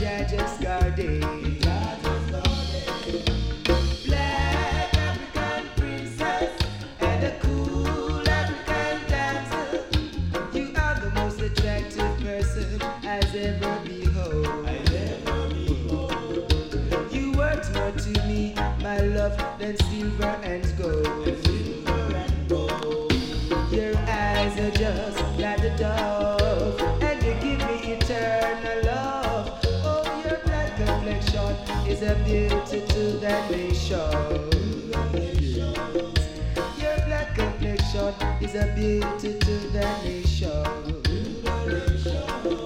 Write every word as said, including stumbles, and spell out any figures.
Jah just guarded. Black African princess and a cool African dancer. You are the most attractive person I've ever behold. You worth more to me, my love, than silver and gold. Your eyes are just like the dove, and they give me eternal love. Oh, your black complexion is a beauty to the nation. Your black complexion is a beauty to the nation.